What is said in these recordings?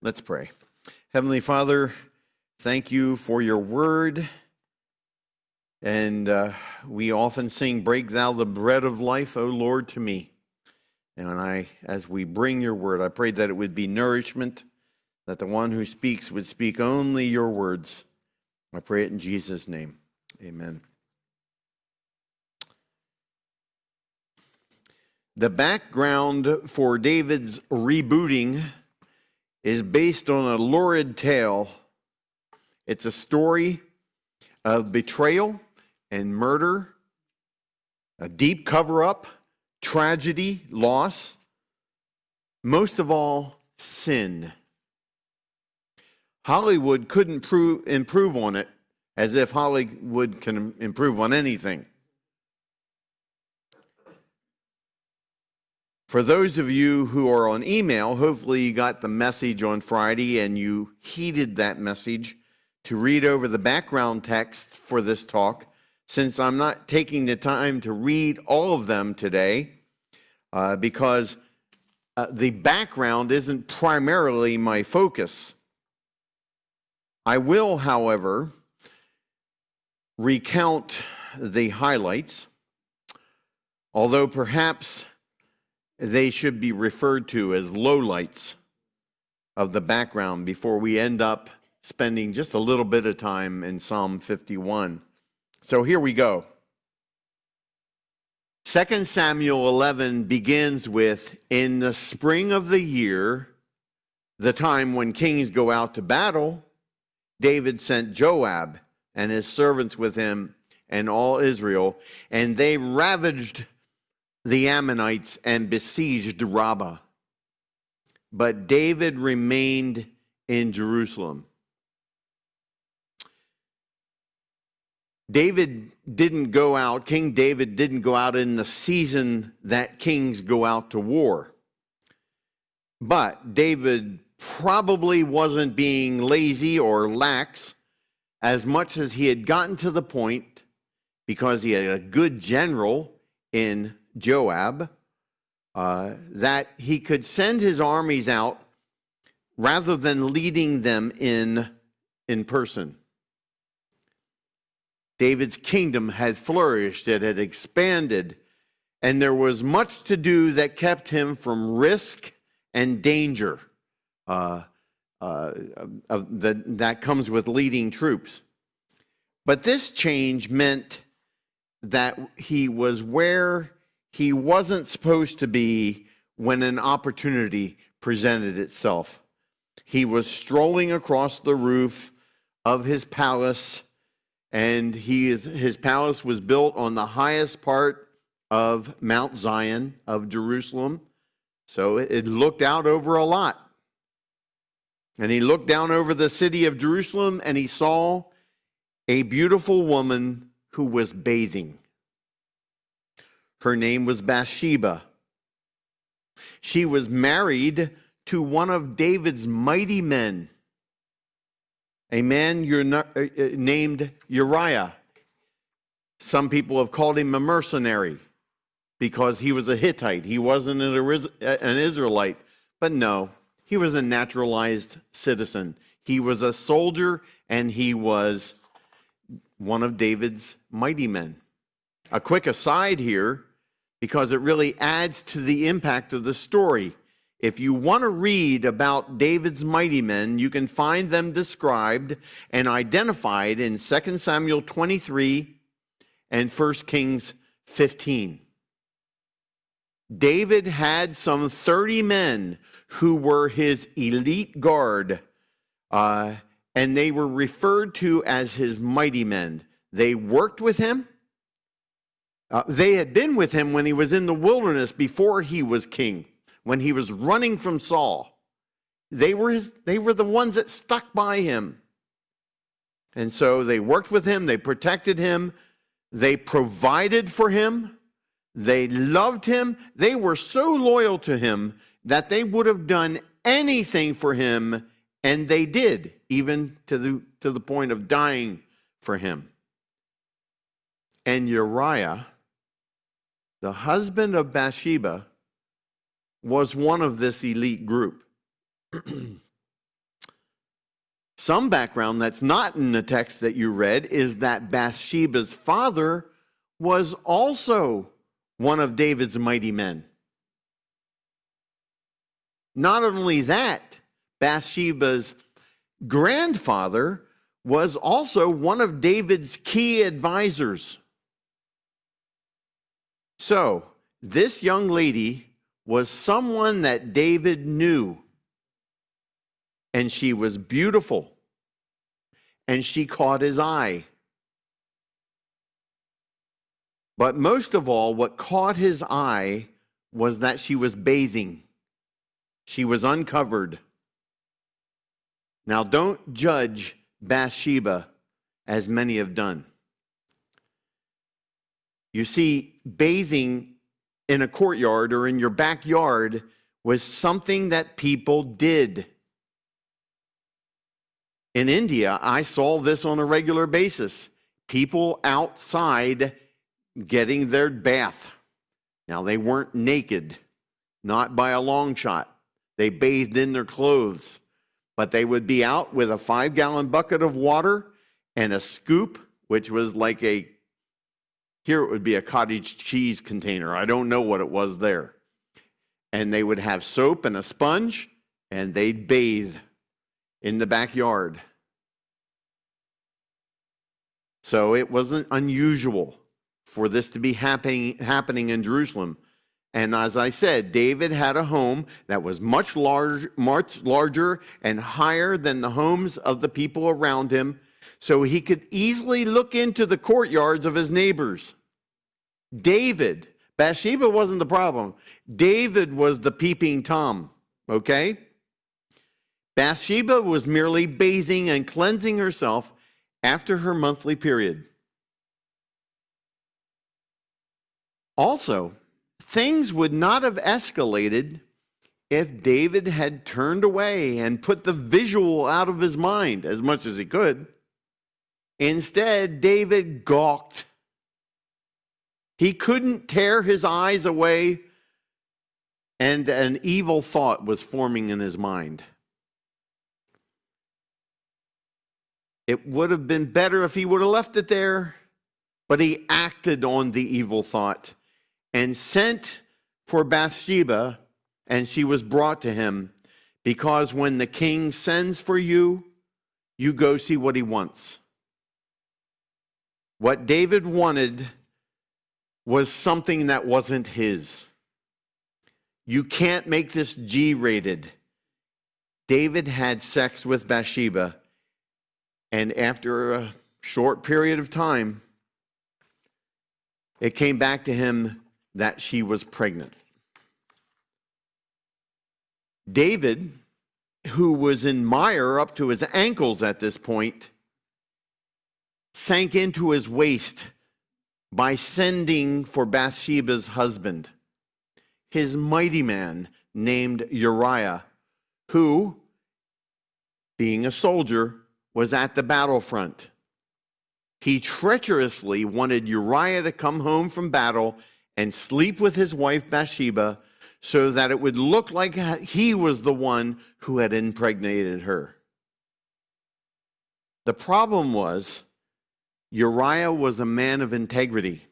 Let's pray. Heavenly Father, thank you for your word. And we often sing, "Break thou the bread of life, O Lord, to me." And as we bring your word, I pray that it would be nourishment, that the one who speaks would speak only your words. I pray it in Jesus' name. Amen. The background for David's rebooting is based on a lurid tale. It's a story of betrayal and murder, a deep cover-up, tragedy, loss, most of all, sin. Hollywood couldn't improve on it, as if Hollywood can improve on anything. For those of you who are on email, hopefully you got the message on Friday and you heeded that message to read over the background texts for this talk, since I'm not taking the time to read all of them today, because the background isn't primarily my focus. I will, however, recount the highlights, although perhaps they should be referred to as lowlights of the background before we end up spending just a little bit of time in Psalm 51. So here we go. 2 Samuel 11 begins with, "In the spring of the year, the time when kings go out to battle, David sent Joab and his servants with him and all Israel, and they ravaged the Ammonites and besieged Rabbah. But David remained in Jerusalem." King David didn't go out in the season that kings go out to war. But David probably wasn't being lazy or lax as much as he had gotten to the point, because he had a good general in Joab, that he could send his armies out rather than leading them in person. David's kingdom had flourished, it had expanded, and there was much to do that kept him from risk and danger that comes with leading troops. But this change meant that he was where he wasn't supposed to be when an opportunity presented itself. He was strolling across the roof of his palace, and his palace was built on the highest part of Mount Zion of Jerusalem, so it looked out over a lot. And he looked down over the city of Jerusalem, and he saw a beautiful woman who was bathing. Her name was Bathsheba. She was married to one of David's mighty men, a man named Uriah. Some people have called him a mercenary because he was a Hittite. He wasn't an Israelite. But no, he was a naturalized citizen. He was a soldier, and he was one of David's mighty men. A quick aside here, because it really adds to the impact of the story. If you want to read about David's mighty men, you can find them described and identified in 2 Samuel 23 and 1 Kings 15. David had some 30 men who were his elite guard, and they were referred to as his mighty men. They worked with him. They had been with him when he was in the wilderness before he was king, when he was running from Saul. They were the ones that stuck by him. And so they worked with him, they protected him, they provided for him, they loved him. They were so loyal to him that they would have done anything for him, and they did, even to the point of dying for him. And Uriah, the husband of Bathsheba, was one of this elite group. Some background that's not in the text that you read is that Bathsheba's father was also one of David's mighty men. Not only that, Bathsheba's grandfather was also one of David's key advisors. So, this young lady was someone that David knew, and she was beautiful, and she caught his eye. But most of all, what caught his eye was that she was bathing. She was uncovered. Now, don't judge Bathsheba as many have done. You see, bathing in a courtyard or in your backyard was something that people did. In India, I saw this on a regular basis. People outside getting their bath. Now, they weren't naked, not by a long shot. They bathed in their clothes, but they would be out with a 5-gallon bucket of water and a scoop, which was like here it would be a cottage cheese container. I don't know what it was there. And they would have soap and a sponge, and they'd bathe in the backyard. So it wasn't unusual for this to be happening in Jerusalem. And as I said, David had a home that was much larger and higher than the homes of the people around him, so he could easily look into the courtyards of his neighbors. Bathsheba wasn't the problem. David was the peeping Tom, okay? Bathsheba was merely bathing and cleansing herself after her monthly period. Also, things would not have escalated if David had turned away and put the visual out of his mind as much as he could. Instead, David gawked. He couldn't tear his eyes away, and an evil thought was forming in his mind. It would have been better if he would have left it there, but he acted on the evil thought and sent for Bathsheba, and she was brought to him, because when the king sends for you, you go see what he wants. What David wanted was something that wasn't his. You can't make this G-rated. David had sex with Bathsheba, and after a short period of time, it came back to him that she was pregnant. David, who was in mire up to his ankles at this point, sank into his waist by sending for Bathsheba's husband, his mighty man named Uriah, who, being a soldier, was at the battlefront. He treacherously wanted Uriah to come home from battle and sleep with his wife Bathsheba so that it would look like he was the one who had impregnated her. The problem was, Uriah was a man of integrity,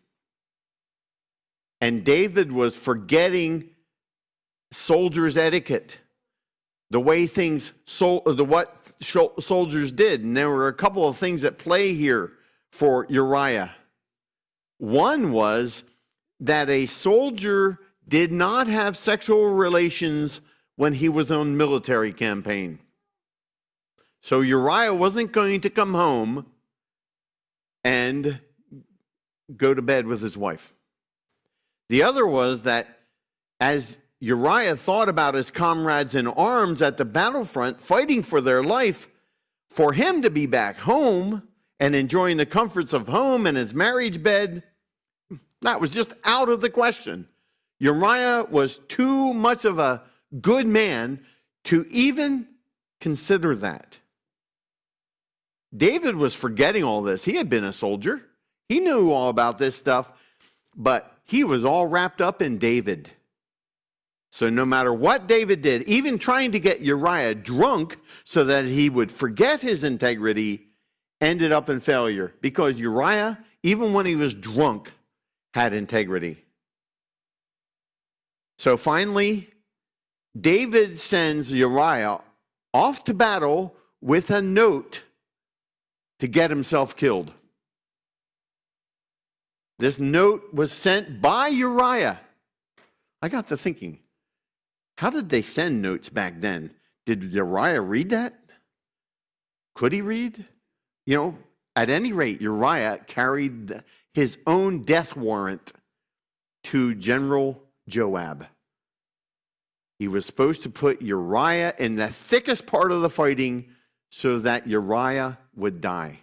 and David was forgetting soldiers' etiquette, the way what soldiers did. And there were a couple of things at play here for Uriah. One was that a soldier did not have sexual relations when he was on military campaign. So Uriah wasn't going to come home and go to bed with his wife. The other was that as Uriah thought about his comrades in arms at the battlefront fighting for their life, for him to be back home and enjoying the comforts of home and his marriage bed, that was just out of the question. Uriah was too much of a good man to even consider that. David was forgetting all this. He had been a soldier. He knew all about this stuff, but he was all wrapped up in David. So no matter what David did, even trying to get Uriah drunk so that he would forget his integrity, ended up in failure, because Uriah, even when he was drunk, had integrity. So finally, David sends Uriah off to battle with a note to get himself killed. This note was sent by Uriah. I got to thinking, how did they send notes back then? Did Uriah read that? Could he read? You know, at any rate, Uriah carried his own death warrant to General Joab. He was supposed to put Uriah in the thickest part of the fighting so that Uriah would die.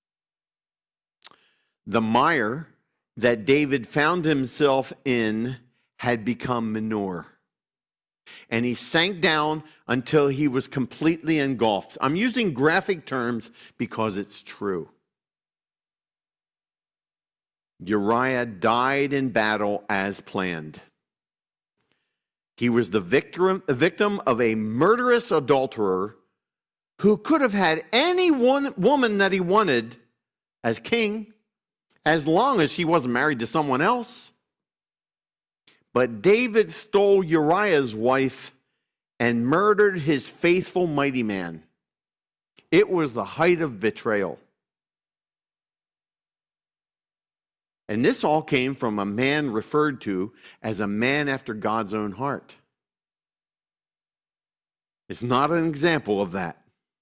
The mire that David found himself in had become manure. And he sank down until he was completely engulfed. I'm using graphic terms because it's true. Uriah died in battle as planned. He was the victim of a murderous adulterer who could have had any one woman that he wanted as king, as long as she wasn't married to someone else. But David stole Uriah's wife and murdered his faithful mighty man. It was the height of betrayal. And this all came from a man referred to as a man after God's own heart. It's not an example of that.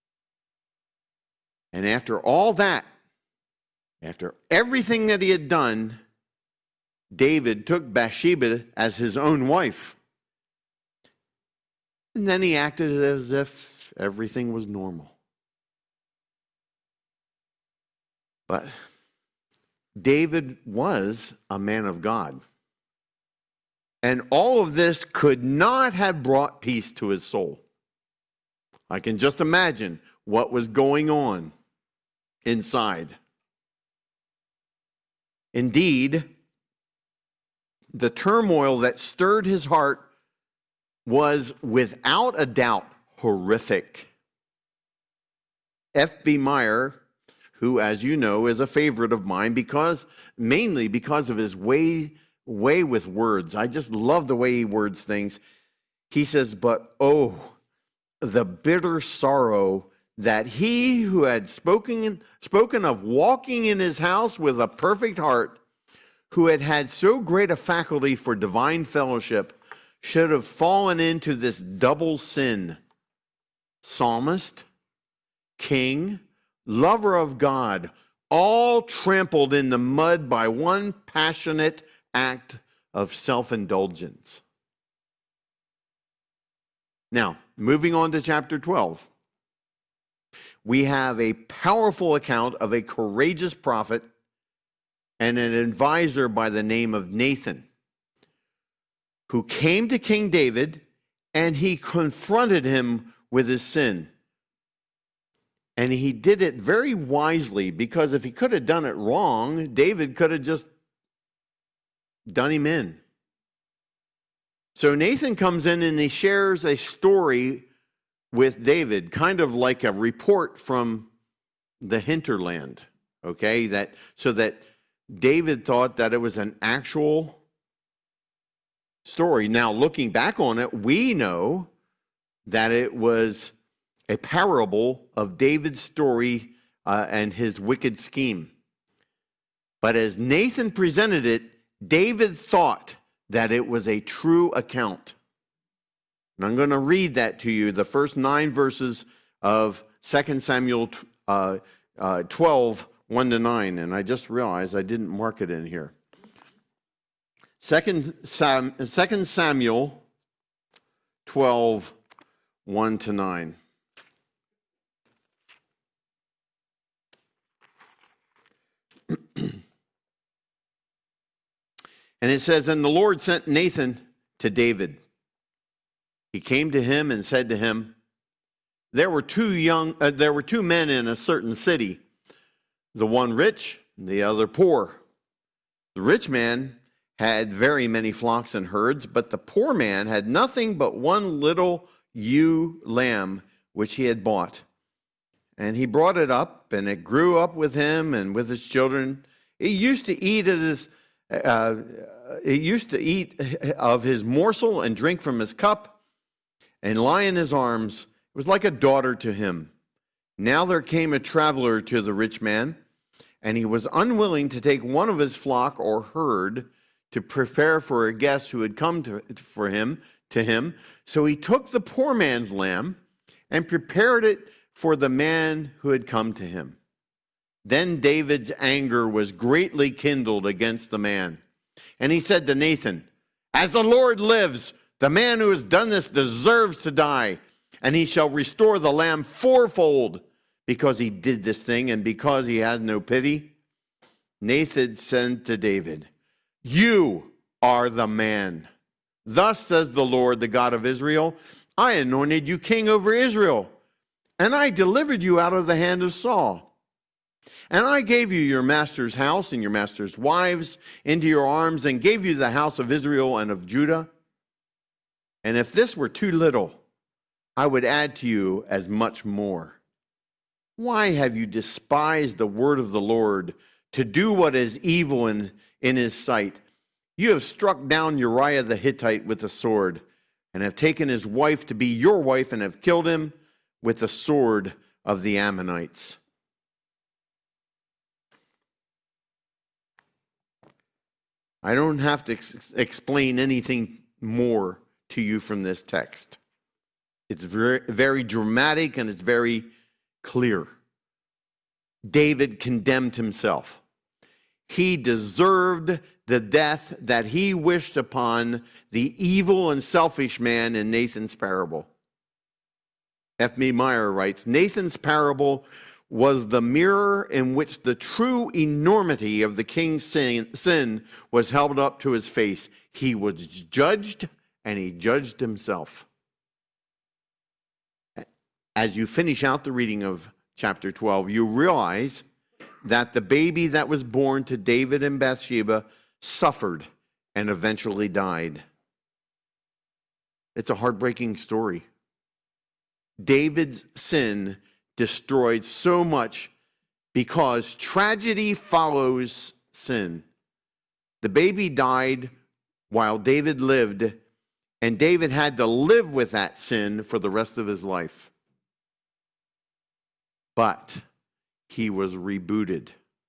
And after all that, after everything that he had done, David took Bathsheba as his own wife. And then he acted as if everything was normal. But David was a man of God. And all of this could not have brought peace to his soul. I can just imagine what was going on inside. Indeed, the turmoil that stirred his heart was without a doubt horrific. F.B. Meyer, who, as you know, is a favorite of mine mainly because of his way with words. I just love the way he words things. He says, but oh, the bitter sorrow that he who had spoken of walking in his house with a perfect heart, who had had so great a faculty for divine fellowship, should have fallen into this double sin. Psalmist, king, lover of God, all trampled in the mud by one passionate act of self-indulgence. Now, moving on to chapter 12. We have a powerful account of a courageous prophet and an advisor by the name of Nathan, who came to King David and he confronted him with his sin. And he did it very wisely, because if he could have done it wrong, David could have just done him in. So Nathan comes in and he shares a story with David, kind of like a report from the hinterland, okay? So that David thought that it was an actual story. Now, looking back on it, we know that it was a parable of David's story and his wicked scheme. But as Nathan presented it, David thought that it was a true account. And I'm going to read that to you, the first 9 verses of 2 Samuel 12, 1-9. And I just realized I didn't mark it in here. 2 Samuel 12, 1-9. And it says, and the Lord sent Nathan to David. He came to him and said to him, there were two men in a certain city, the one rich, the other poor. The rich man had very many flocks and herds, but the poor man had nothing but one little ewe lamb which he had bought. And he brought it up, and it grew up with him and with his children. It used to eat of his morsel and drink from his cup and lie in his arms. It was like a daughter to him. Now there came a traveler to the rich man, and he was unwilling to take one of his flock or herd to prepare for a guest who had come to him. So he took the poor man's lamb and prepared it for the man who had come to him. Then David's anger was greatly kindled against the man. And he said to Nathan, "As the Lord lives, the man who has done this deserves to die, and he shall restore the lamb fourfold because he did this thing and because he has no pity." Nathan said to David, "You are the man. Thus says the Lord, the God of Israel, I anointed you king over Israel, and I delivered you out of the hand of Saul. And I gave you your master's house and your master's wives into your arms, and gave you the house of Israel and of Judah. And if this were too little, I would add to you as much more. Why have you despised the word of the Lord to do what is evil in his sight? You have struck down Uriah the Hittite with the sword, and have taken his wife to be your wife, and have killed him with the sword of the Ammonites." I don't have to explain anything more to you from this text. It's very, very dramatic, and it's very clear. David condemned himself. He deserved the death that he wished upon the evil and selfish man in Nathan's parable. F.B. Meyer writes, Nathan's parable was the mirror in which the true enormity of the king's sin was held up to his face. He was judged, and he judged himself. As you finish out the reading of chapter 12, you realize that the baby that was born to David and Bathsheba suffered and eventually died. It's a heartbreaking story. David's sin destroyed so much because tragedy follows sin. The baby died while David lived, and David had to live with that sin for the rest of his life. But he was rebooted.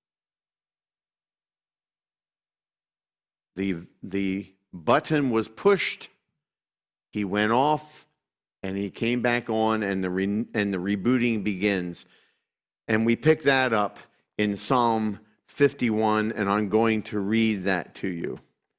The button was pushed, he went off, and he came back on, and the rebooting begins. And we pick that up in Psalm 51, and I'm going to read that to you.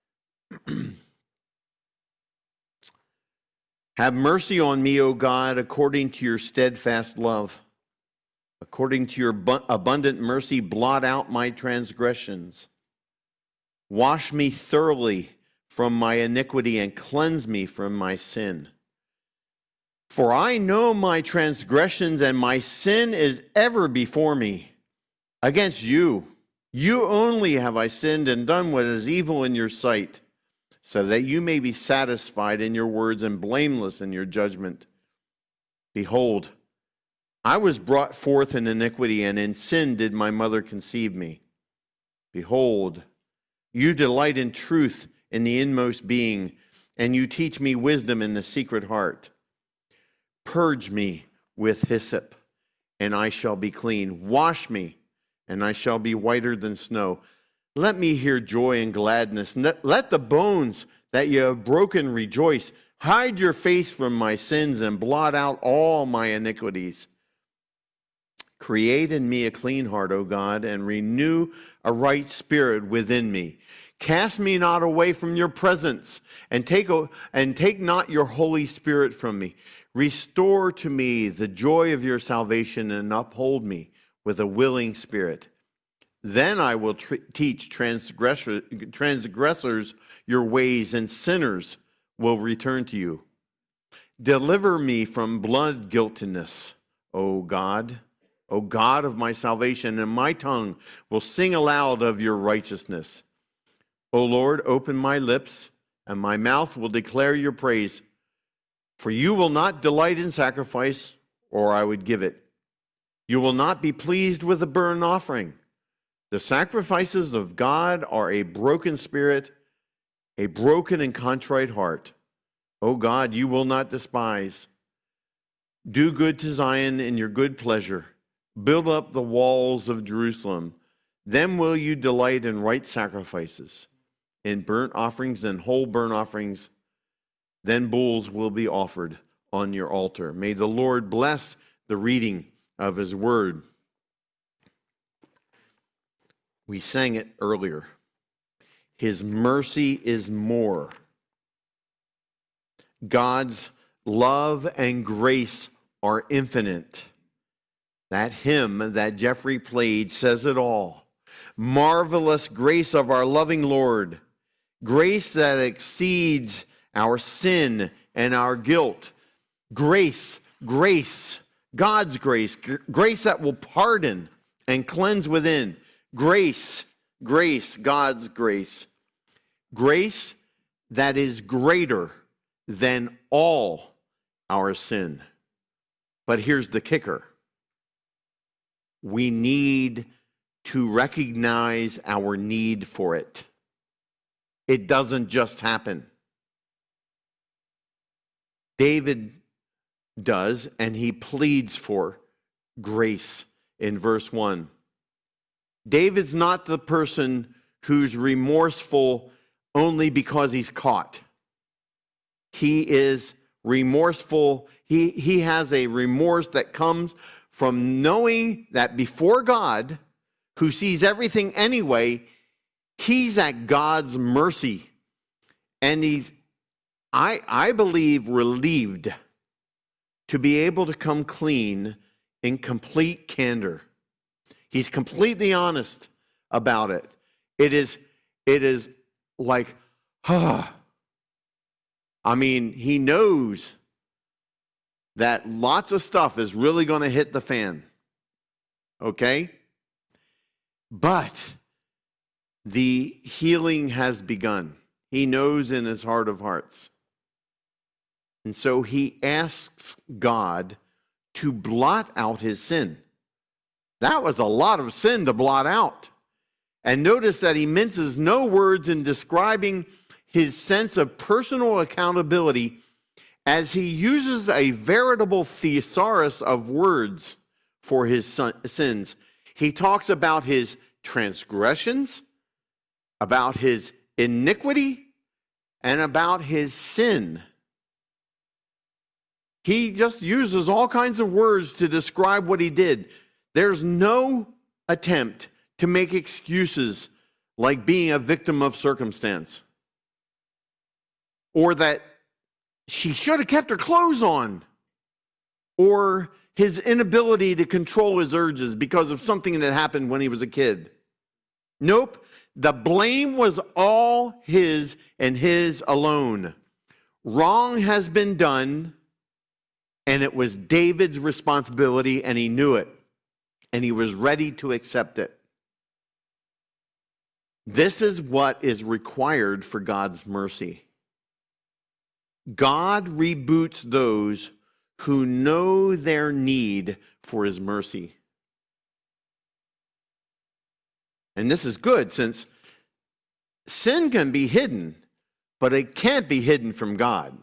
Have mercy on me, O God, according to your steadfast love. According to your abundant mercy, blot out my transgressions. Wash me thoroughly from my iniquity and cleanse me from my sin. For I know my transgressions, and my sin is ever before me. Against you, you only have I sinned and done what is evil in your sight, so that you may be satisfied in your words and blameless in your judgment. Behold, I was brought forth in iniquity, and in sin did my mother conceive me. Behold, you delight in truth in the inmost being, and you teach me wisdom in the secret heart. Purge me with hyssop, and I shall be clean. Wash me, and I shall be whiter than snow. Let me hear joy and gladness. Let the bones that you have broken rejoice. Hide your face from my sins and blot out all my iniquities. Create in me a clean heart, O God, and renew a right spirit within me. Cast me not away from your presence, and take not your Holy Spirit from me. Restore to me the joy of your salvation, and uphold me with a willing spirit. Then I will teach transgressors your ways, and sinners will return to you. Deliver me from blood guiltiness, O God of my salvation, and my tongue will sing aloud of your righteousness. O Lord, open my lips, and my mouth will declare your praise. For you will not delight in sacrifice, or I would give it. You will not be pleased with a burnt offering. The sacrifices of God are a broken spirit, a broken and contrite heart. O God, you will not despise. Do good to Zion in your good pleasure. Build up the walls of Jerusalem. Then will you delight in right sacrifices, in burnt offerings and whole burnt offerings. Then bulls will be offered on your altar. May the Lord bless the reading of his word. We sang it earlier. His mercy is more. God's love and grace are infinite. That hymn that Jeffrey played says it all. Marvelous grace of our loving Lord. Grace that exceeds our sin and our guilt. Grace, grace, God's grace. Grace that will pardon and cleanse within. Grace, grace, God's grace. Grace that is greater than all our sin. But here's the kicker. We need to recognize our need for it. It doesn't just happen. David does, and he pleads for grace in verse 1. David's not the person who's remorseful only because he's caught. He is remorseful. He has a remorse that comes from knowing that before God, who sees everything anyway, he's at God's mercy. And he's, I believe, relieved to be able to come clean in complete candor. He's completely honest about it. It is like, I mean, he knows that lots of stuff is really going to hit the fan. Okay? But the healing has begun. He knows in his heart of hearts. And so he asks God to blot out his sin. That was a lot of sin to blot out. And notice that he minces no words in describing his sense of personal accountability as he uses a veritable thesaurus of words for his sins. He talks about his transgressions, about his iniquity, and about his sin. He just uses all kinds of words to describe what he did. There's no attempt to make excuses like being a victim of circumstance, or that she should have kept her clothes on, or his inability to control his urges because of something that happened when he was a kid. Nope. The blame was all his and his alone. Wrong has been done, and it was David's responsibility, and he knew it, and he was ready to accept it. This is what is required for God's mercy. God reboots those who know their need for his mercy. And this is good, since sin can be hidden, but it can't be hidden from God.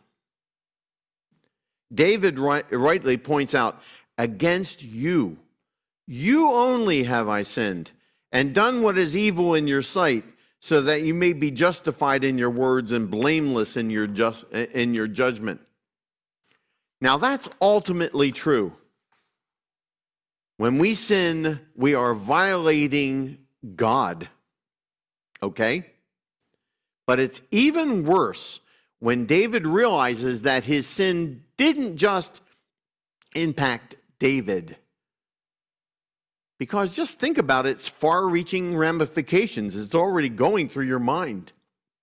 David rightly points out, against you, you only have I sinned, and done what is evil in your sight, so that you may be justified in your words and blameless in your judgment. Now that's ultimately true. When we sin, we are violating God. Okay? But it's even worse when David realizes that his sin didn't just impact David. Because just think about its far-reaching ramifications. It's already going through your mind.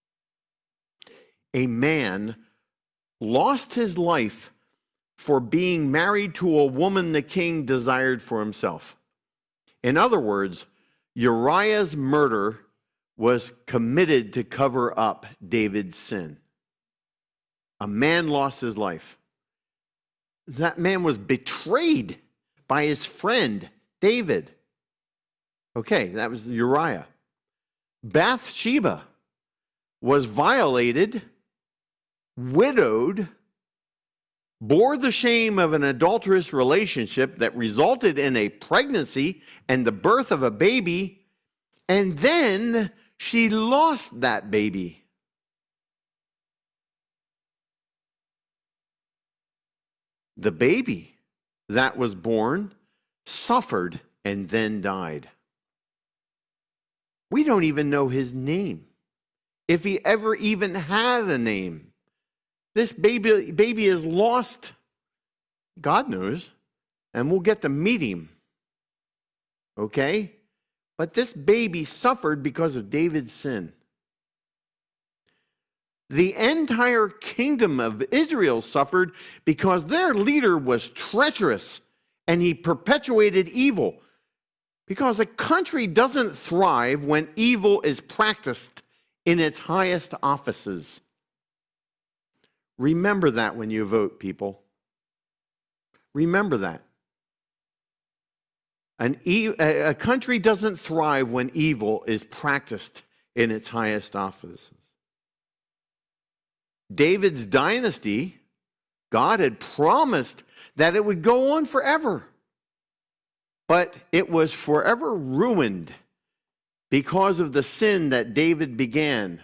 A man lost his life for being married to a woman the king desired for himself. In other words, Uriah's murder was committed to cover up David's sin. A man lost his life. That man was betrayed by his friend, David. Okay, that was Uriah. Bathsheba was violated, widowed, bore the shame of an adulterous relationship that resulted in a pregnancy and the birth of a baby, and then she lost that baby. The baby that was born suffered and then died. We don't even know his name, if he ever even had a name. This baby is lost. God knows, and we'll get to meet him. Okay? But this baby suffered because of David's sin. The entire kingdom of Israel suffered because their leader was treacherous and he perpetuated evil. Because a country doesn't thrive when evil is practiced in its highest offices. Remember that when you vote, people. Remember that. A country doesn't thrive when evil is practiced in its highest offices. David's dynasty, God had promised that it would go on forever. But it was forever ruined because of the sin that David began.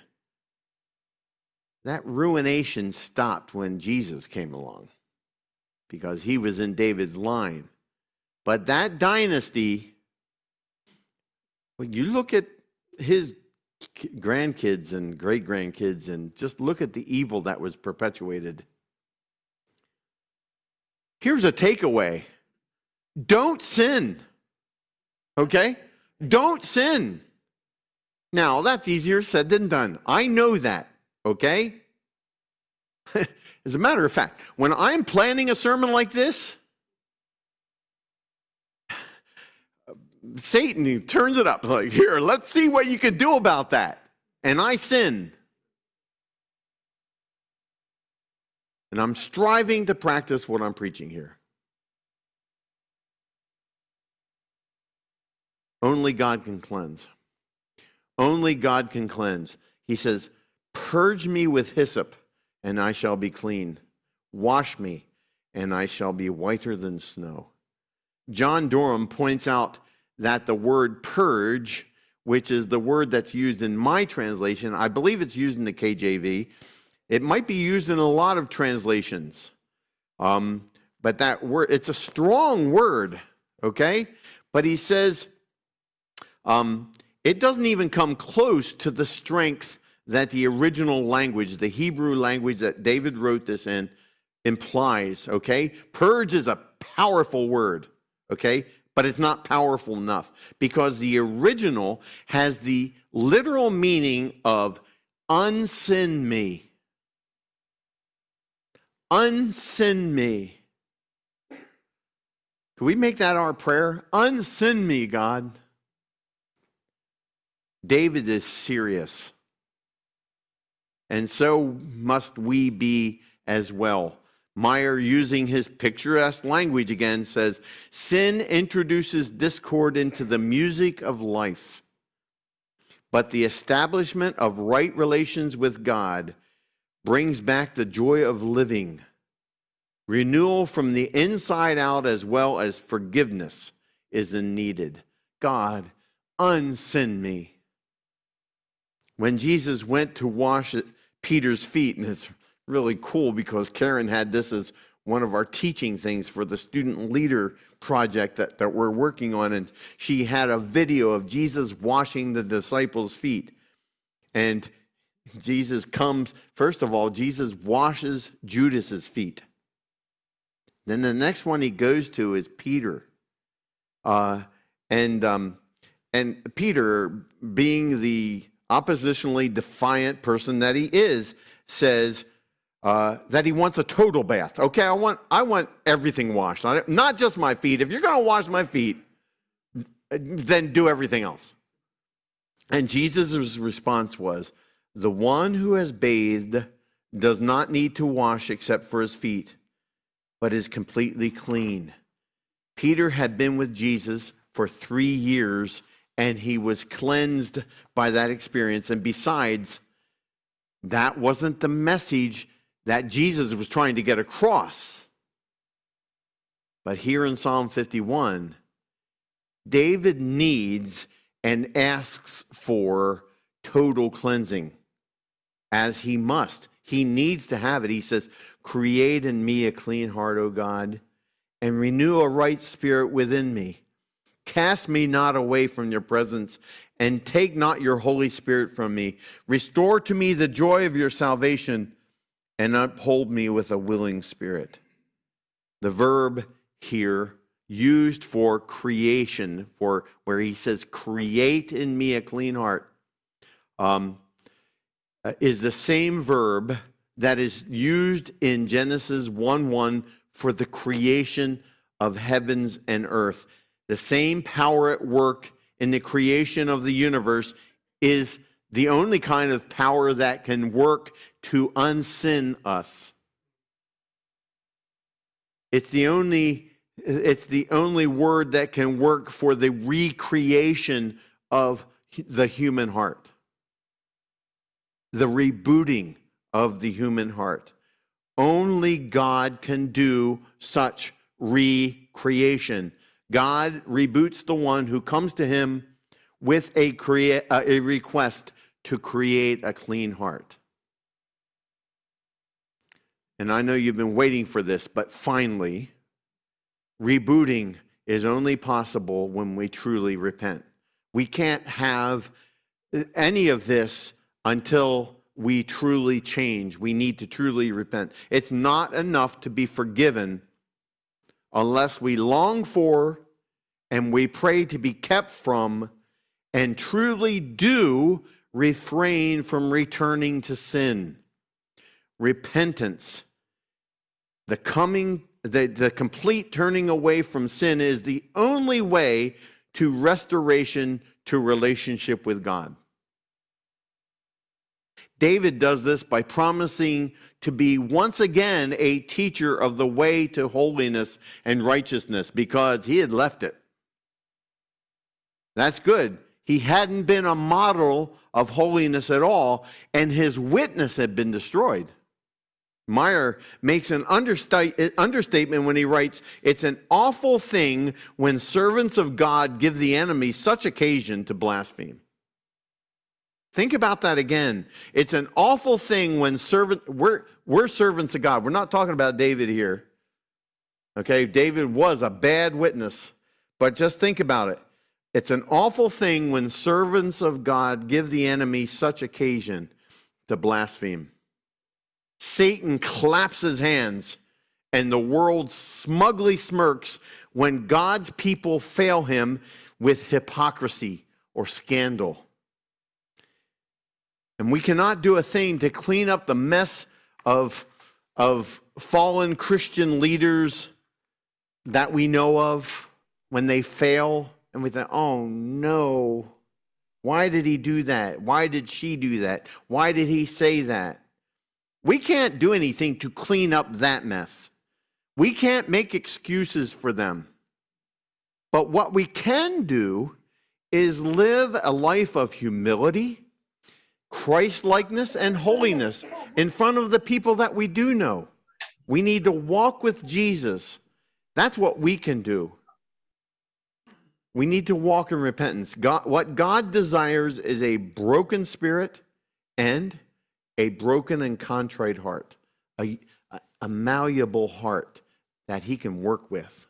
That ruination stopped when Jesus came along because he was in David's line. But that dynasty, when you look at his grandkids and great-grandkids and just look at the evil that was perpetuated. Here's a takeaway. Don't sin. Okay? Don't sin. Now, that's easier said than done. I know that. Okay? As a matter of fact, when I'm planning a sermon like this, Satan turns it up like, here, let's see what you can do about that. And I sin. And I'm striving to practice what I'm preaching here. Only God can cleanse. Only God can cleanse. He says, purge me with hyssop, and I shall be clean. Wash me, and I shall be whiter than snow. John Durham points out that the word purge, which is the word that's used in my translation, I believe it's used in the KJV. It might be used in a lot of translations. But that word, it's a strong word, okay? But he says it doesn't even come close to the strength that the original language, the Hebrew language that David wrote this in, implies, okay? Purge is a powerful word, okay? But it's not powerful enough because the original has the literal meaning of unsin me. Unsin me. Can we make that our prayer? Unsin me, God. David is serious. And so must we be as well. Meyer, using his picturesque language again, says, sin introduces discord into the music of life, but the establishment of right relations with God brings back the joy of living. Renewal from the inside out as well as forgiveness is needed. God, unsin me. When Jesus went to wash Peter's feet, and it's really cool because Karen had this as one of our teaching things for the student leader project that we're working on. And she had a video of Jesus washing the disciples' feet. And Jesus comes, first of all, Jesus washes Judas's feet. Then the next one he goes to is Peter. And Peter, being the oppositionally defiant person that he is, says, that he wants a total bath. Okay, I want everything washed. Not just my feet. If you're going to wash my feet, then do everything else. And Jesus' response was, the one who has bathed does not need to wash except for his feet, but is completely clean. Peter had been with Jesus for 3 years, and he was cleansed by that experience. And besides, that wasn't the message that Jesus was trying to get across. But here in Psalm 51, David needs and asks for total cleansing, as he must. He needs to have it. He says, create in me a clean heart, O God, and renew a right spirit within me. Cast me not away from your presence, and take not your Holy Spirit from me. Restore to me the joy of your salvation, and uphold me with a willing spirit. The verb here used for creation, for where he says, create in me a clean heart, is the same verb that is used in Genesis 1:1 for the creation of heavens and earth. The same power at work in the creation of the universe is the only kind of power that can work to unsin us. It's the only word that can work for the recreation of the human heart, the rebooting of the human heart. Only God can do such recreation. God reboots the one who comes to him with a request to create a clean heart. And I know you've been waiting for this, but finally, rebooting is only possible when we truly repent. We can't have any of this until we truly change. We need to truly repent. It's not enough to be forgiven unless we long for and we pray to be kept from and truly do refrain from returning to sin. Repentance, the complete turning away from sin, is the only way to restoration to relationship with God. David does this by promising to be once again a teacher of the way to holiness and righteousness, because he had left it. That's good. He hadn't been a model of holiness at all, and his witness had been destroyed. Meyer makes an understatement when he writes, it's an awful thing when servants of God give the enemy such occasion to blaspheme. Think about that again. It's an awful thing when we're servants of God. We're not talking about David here. Okay, David was a bad witness, but just think about it. It's an awful thing when servants of God give the enemy such occasion to blaspheme. Satan claps his hands, and the world smugly smirks when God's people fail him with hypocrisy or scandal. And we cannot do a thing to clean up the mess of fallen Christian leaders that we know of when they fail. And we think, oh no, why did he do that? Why did she do that? Why did he say that? We can't do anything to clean up that mess. We can't make excuses for them. But what we can do is live a life of humility, Christ-likeness, and holiness in front of the people that we do know. We need to walk with Jesus. That's what we can do. We need to walk in repentance. What God desires is a broken spirit and a broken and contrite heart, a malleable heart that he can work with.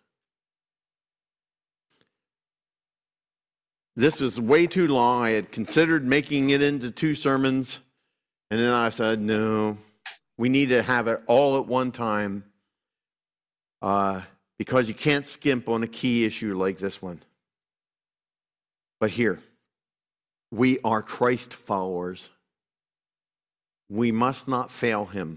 This was way too long. I had considered making it into 2 sermons, and then I said, no, we need to have it all at one time, because you can't skimp on a key issue like this one. But here, we are Christ followers. We must not fail him.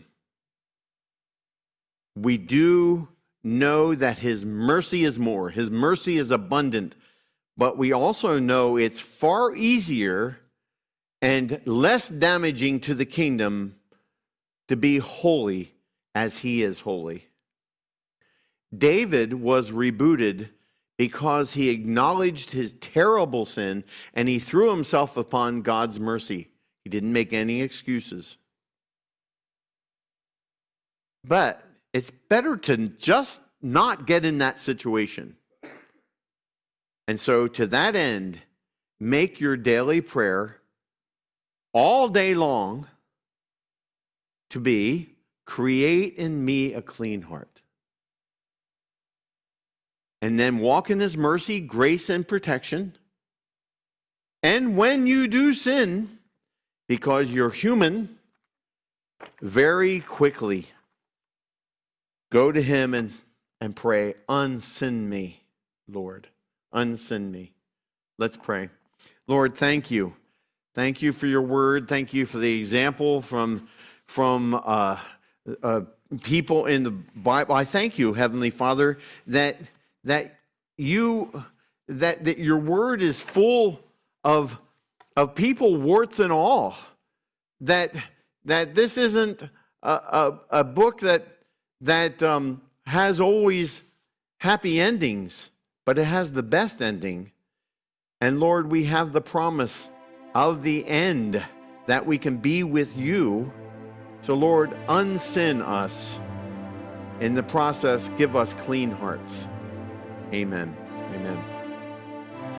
We do know that his mercy is more. His mercy is abundant. But we also know it's far easier and less damaging to the kingdom to be holy as he is holy. David was rebooted because he acknowledged his terrible sin and he threw himself upon God's mercy. He didn't make any excuses. But it's better to just not get in that situation. And so to that end, make your daily prayer all day long to be, create in me a clean heart. And then walk in his mercy, grace, and protection. And when you do sin, because you're human, very quickly go to him and pray, unsin me, Lord. Unsin me. Let's pray. Lord, thank you. Thank you for your word. Thank you for the example from people in the Bible. I thank you, Heavenly Father, that your word is full of people, warts and all. That this isn't a book that has always happy endings, but it has the best ending. And Lord, we have the promise of the end that we can be with you. So Lord, unsin us. In the process, give us clean hearts. Amen. Amen.